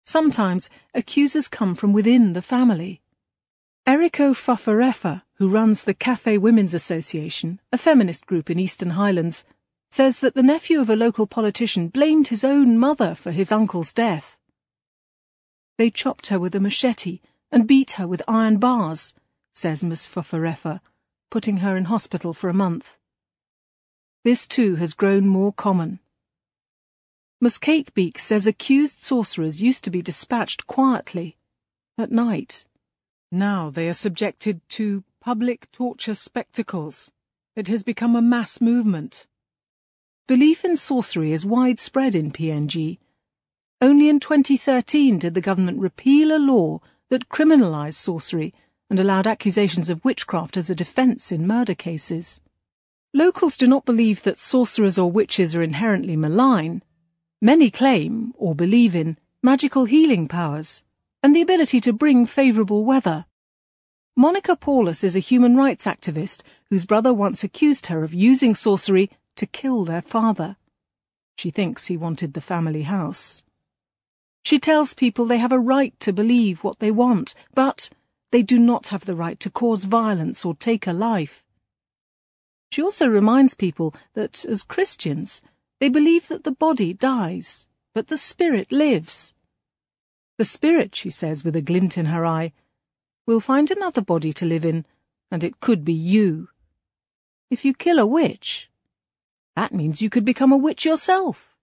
Sometimes accusers come from within the family. Eriko Fafarefa, who runs the Cafe Women's Association, a feminist group in Eastern Highlands, says that the nephew of a local politician blamed his own mother for his uncle's death. They chopped her with a machete and beat her with iron bars, says Ms. Fafarefa, putting her in hospital for a month. This too has grown more common. Ms. Cakebeak says accused sorcerers used to be dispatched quietly, at night. Now they are subjected to public torture spectacles. It has become a mass movement. Belief in sorcery is widespread in PNG. Only in 2013 did the government repeal a law that criminalised sorcery and allowed accusations of witchcraft as a defence in murder cases. Locals do not believe that sorcerers or witches are inherently malign. Many claim, or believe in, magical healing powers and the ability to bring favourable weather. Monica Paulus is a human rights activist whose brother once accused her of using sorcery to kill their father. She thinks he wanted the family house. She tells people they have a right to believe what they want, but they do not have the right to cause violence or take a life. She also reminds people that, as Christians, they believe that the body dies, but the spirit lives. The spirit, she says with a glint in her eye, will find another body to live in, and it could be you. If you kill a witch, that means you could become a witch yourself.